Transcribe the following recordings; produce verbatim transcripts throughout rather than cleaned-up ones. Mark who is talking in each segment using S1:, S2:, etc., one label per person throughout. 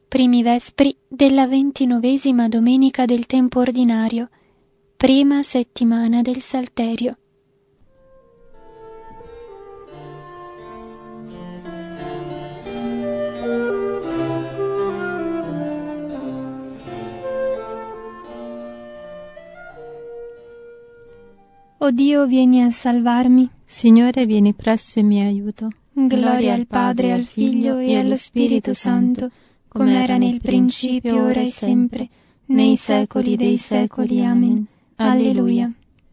S1: Primi vespri della ventinovesima domenica del tempo ordinario, prima settimana del Salterio.
S2: O Dio, vieni a salvarmi.
S3: Signore, vieni presso in mio aiuto.
S2: Gloria al Padre, al Figlio e allo Spirito Santo, come era nel principio, ora e sempre, nei secoli dei secoli. Amen. Alleluia.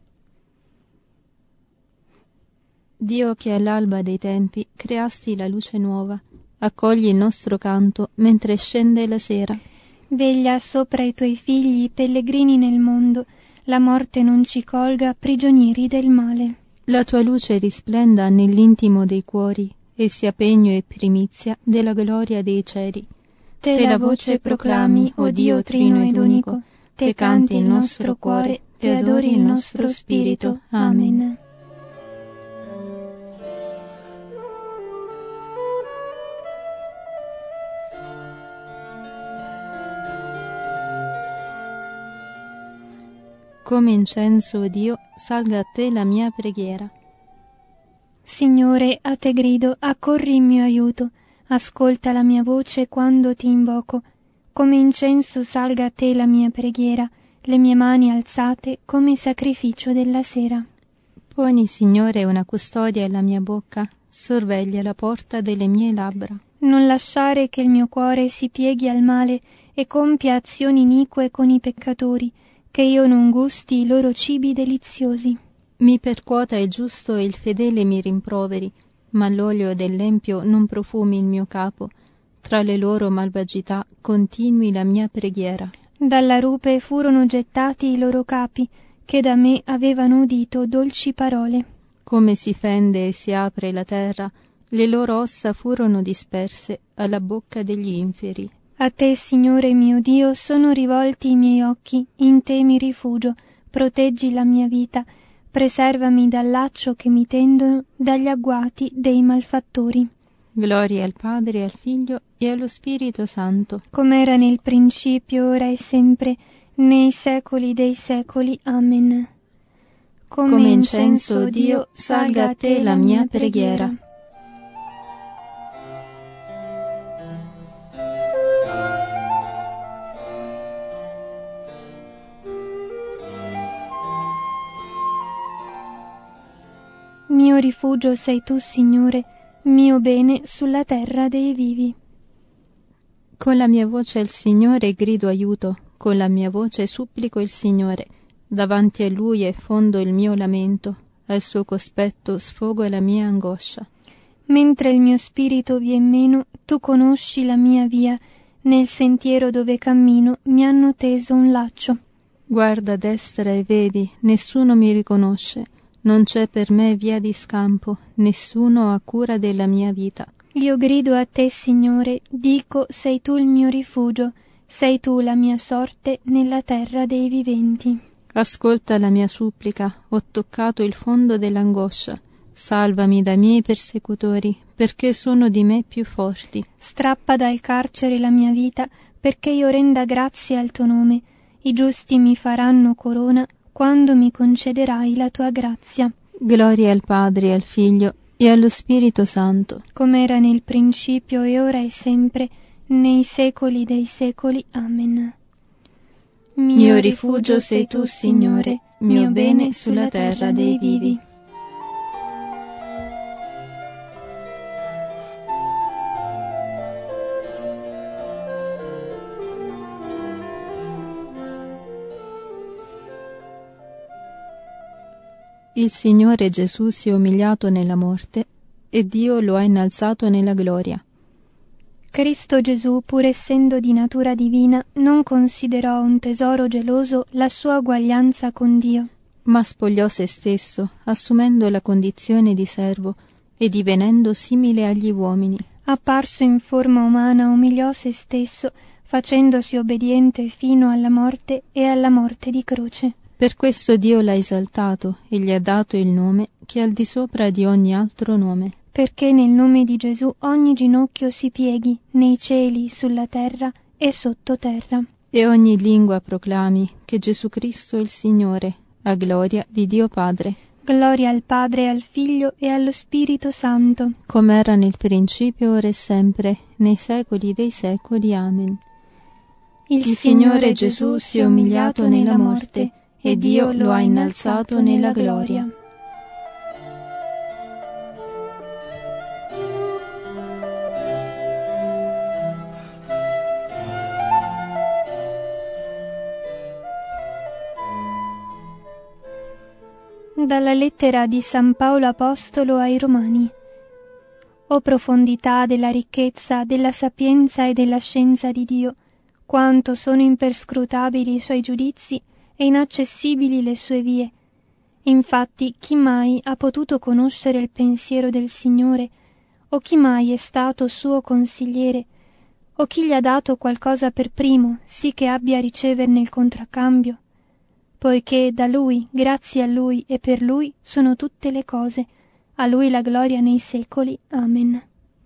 S3: Dio, che all'alba dei tempi creasti la luce nuova, accogli il nostro canto mentre scende la sera.
S2: Veglia sopra i tuoi figli pellegrini nel mondo, la morte non ci colga prigionieri del male.
S3: La tua luce risplenda nell'intimo dei cuori e sia pegno e primizia della gloria dei cieli.
S2: Te la voce proclami, o Dio trino ed unico, te canti il nostro cuore, te adori il nostro spirito. Amen.
S3: Come incenso, o Dio, salga a te la mia preghiera.
S2: Signore, a te grido, accorri in mio aiuto, ascolta la mia voce quando ti invoco. Come incenso salga a te la mia preghiera, le mie mani alzate come sacrificio della sera.
S3: Poni, Signore, una custodia alla mia bocca, sorveglia la porta delle mie labbra.
S2: Non lasciare che il mio cuore si pieghi al male e compia azioni inique con i peccatori, che io non gusti i loro cibi deliziosi.
S3: Mi percuota il giusto e il fedele mi rimproveri, ma l'olio dell'empio non profumi il mio capo. Tra le loro malvagità continui la mia preghiera.
S2: Dalla rupe furono gettati i loro capi, che da me avevano udito dolci parole.
S3: Come si fende e si apre la terra, le loro ossa furono disperse alla bocca degli inferi.
S2: A te, Signore mio Dio, sono rivolti i miei occhi, in te mi rifugio, proteggi la mia vita, preservami dal laccio che mi tendono, dagli agguati dei malfattori.
S3: Gloria al Padre, al Figlio e allo Spirito Santo,
S2: come era nel principio, ora e sempre, nei secoli dei secoli. Amen.
S3: Come, come incenso, o Dio, salga a te la mia preghiera.
S2: Mio rifugio sei tu, Signore, mio bene sulla terra dei vivi.
S3: Con la mia voce al Signore grido aiuto, con la mia voce supplico il Signore. Davanti a Lui è fondo il mio lamento, al suo cospetto sfogo la mia angoscia.
S2: Mentre il mio spirito vien meno, tu conosci la mia via, nel sentiero dove cammino mi hanno teso un laccio.
S3: Guarda a destra e vedi, nessuno mi riconosce. Non c'è per me via di scampo, nessuno ha cura della mia vita.
S2: Io grido a te, Signore, dico, sei tu il mio rifugio, sei tu la mia sorte nella terra dei viventi.
S3: Ascolta la mia supplica, ho toccato il fondo dell'angoscia. Salvami dai miei persecutori, perché sono di me più forti.
S2: Strappa dal carcere la mia vita, perché io renda grazie al tuo nome. I giusti mi faranno corona, quando mi concederai la tua grazia.
S3: Gloria al Padre, al Figlio e allo Spirito Santo,
S2: come era nel principio e ora e sempre, nei secoli dei secoli. Amen.
S3: Mio, mio rifugio sei tu, Signore, mio bene sulla terra dei vivi. Il Signore Gesù si è umiliato nella morte e Dio lo ha innalzato nella gloria.
S2: Cristo Gesù, pur essendo di natura divina, non considerò un tesoro geloso la sua uguaglianza con Dio,
S3: ma spogliò se stesso, assumendo la condizione di servo e divenendo simile agli uomini.
S2: Apparso in forma umana, umiliò se stesso, facendosi obbediente fino alla morte e alla morte di croce.
S3: Per questo Dio l'ha esaltato e gli ha dato il nome che è al di sopra di ogni altro nome.
S2: Perché nel nome di Gesù ogni ginocchio si pieghi, nei cieli, sulla terra e sottoterra.
S3: E ogni lingua proclami che Gesù Cristo è il Signore, a gloria di Dio Padre.
S2: Gloria al Padre, al Figlio e allo Spirito Santo,
S3: come era nel principio, ora e sempre, nei secoli dei secoli. Amen.
S2: Il,
S3: Il Signore Gesù si è umiliato nella morte, e Dio lo ha innalzato nella gloria.
S2: Dalla lettera di San Paolo Apostolo ai Romani. O profondità della ricchezza, della sapienza e della scienza di Dio, quanto sono imperscrutabili i suoi giudizi e inaccessibili le sue vie. Infatti, chi mai ha potuto conoscere il pensiero del Signore, o chi mai è stato suo consigliere, o chi gli ha dato qualcosa per primo, sì che abbia a riceverne il contraccambio? Poiché da Lui, grazie a Lui e per Lui sono tutte le cose, a Lui la gloria nei secoli. Amen.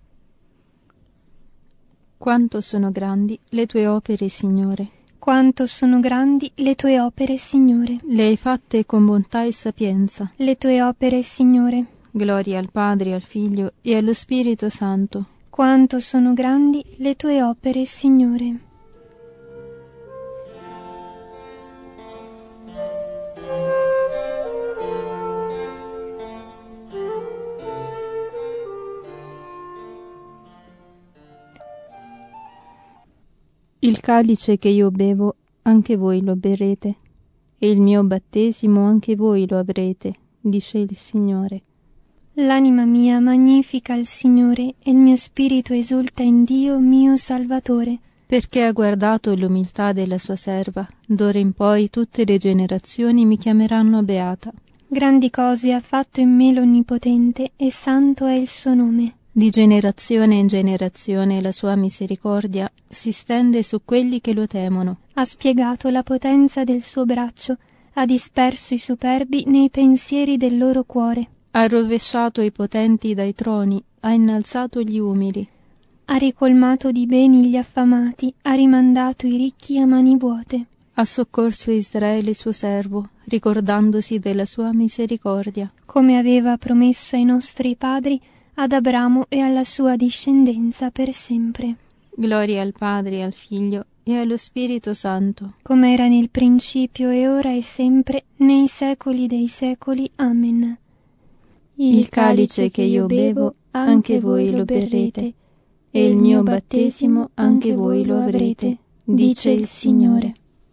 S3: Quanto sono grandi le tue opere, Signore.
S2: Quanto sono grandi le tue opere, Signore.
S3: Le hai fatte con bontà e sapienza.
S2: Le tue opere, Signore.
S3: Gloria al Padre, al Figlio e allo Spirito Santo.
S2: Quanto sono grandi le tue opere, Signore.
S3: Il calice che io bevo, anche voi lo berrete, e il mio battesimo anche voi lo avrete, dice il Signore.
S2: L'anima mia magnifica il Signore, e il mio spirito esulta in Dio mio Salvatore.
S3: Perché ha guardato l'umiltà della sua serva, d'ora in poi tutte le generazioni mi chiameranno beata.
S2: Grandi cose ha fatto in me l'Onnipotente, e santo è il suo nome.
S3: Di generazione in generazione la sua misericordia si stende su quelli che lo temono.
S2: Ha spiegato la potenza del suo braccio, ha disperso i superbi nei pensieri del loro cuore.
S3: Ha rovesciato i potenti dai troni, ha innalzato gli umili.
S2: Ha ricolmato di beni gli affamati, ha rimandato i ricchi a mani vuote.
S3: Ha soccorso Israele suo servo, ricordandosi della sua misericordia.
S2: Come aveva promesso ai nostri padri, ad Abramo e alla sua discendenza per sempre.
S3: Gloria al Padre, al Figlio e allo Spirito Santo.
S2: Come era nel principio e ora e sempre, nei secoli dei secoli. Amen.
S3: Il calice che io bevo, anche voi lo berrete, e il mio battesimo anche voi lo avrete, dice il Signore.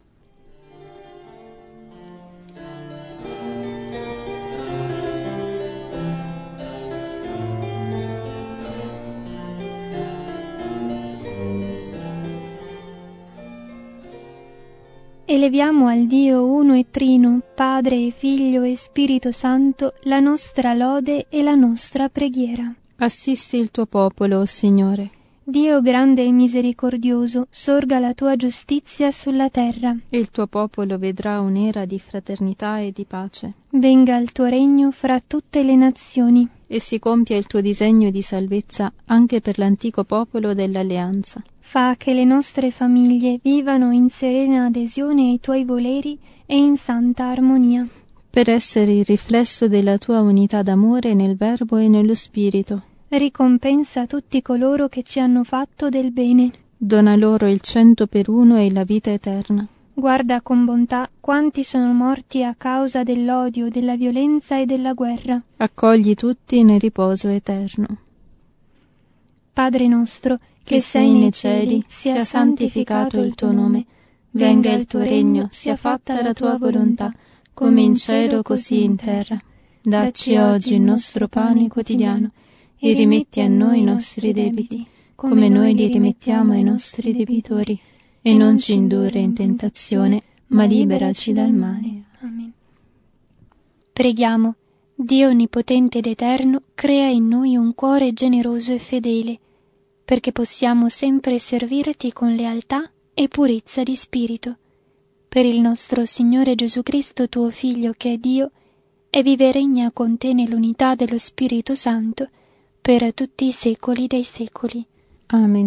S2: Eleviamo al Dio uno e trino, Padre e Figlio e Spirito Santo, la nostra lode e la nostra preghiera.
S3: Assisti il tuo popolo, o Signore.
S2: Dio grande e misericordioso, sorga la tua giustizia sulla terra.
S3: E il tuo popolo vedrà un'era di fraternità e di pace.
S2: Venga il tuo regno fra tutte le nazioni.
S3: E si compia il tuo disegno di salvezza anche per l'antico popolo dell'Alleanza.
S2: Fa che le nostre famiglie vivano in serena adesione ai tuoi voleri e in santa armonia.
S3: Per essere il riflesso della tua unità d'amore nel Verbo e nello Spirito.
S2: Ricompensa tutti coloro che ci hanno fatto del bene.
S3: Dona loro il cento per uno e la vita eterna.
S2: Guarda con bontà quanti sono morti a causa dell'odio, della violenza e della guerra.
S3: Accogli tutti nel riposo eterno.
S2: Padre nostro, che sei nei cieli, sia santificato il tuo nome. Venga il tuo regno, sia fatta la tua volontà, come in cielo così in terra.
S3: Dacci oggi il nostro pane quotidiano, e rimetti a noi i nostri debiti, come noi li rimettiamo ai nostri debitori, e non ci indurre in tentazione, ma liberaci dal male.
S2: Amen.
S1: Preghiamo. Dio onnipotente ed eterno, crea in noi un cuore generoso e fedele, perché possiamo sempre servirti con lealtà e purezza di spirito. Per il nostro Signore Gesù Cristo, tuo Figlio, che è Dio, e vive e regna con te nell'unità dello Spirito Santo, per tutti i secoli dei secoli.
S3: Amen.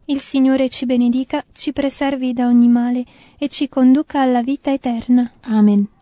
S2: Il Signore ci benedica, ci preservi da ogni male e ci conduca alla vita eterna.
S3: Amen.